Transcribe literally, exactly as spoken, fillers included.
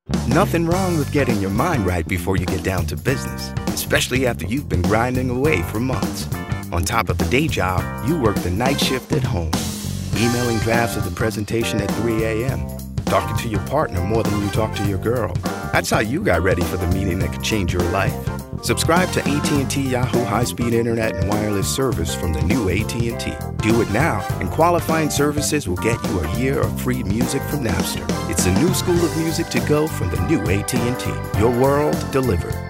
Nothing wrong with getting your mind right before you get down to business, especially after you've been grinding away for months. On top of the day job, you work the night shift at home, emailing drafts of the presentation at three a.m., talking to your partner more than you talk to your girl. That's how you got ready for the meeting that could change your life. Subscribe to A T and T Yahoo high-speed internet and wireless service from the new A T and T. Do it now, and qualifying services will get you a year of free music from Napster. It's a new school of music to go from the new A T and T. Your world delivered.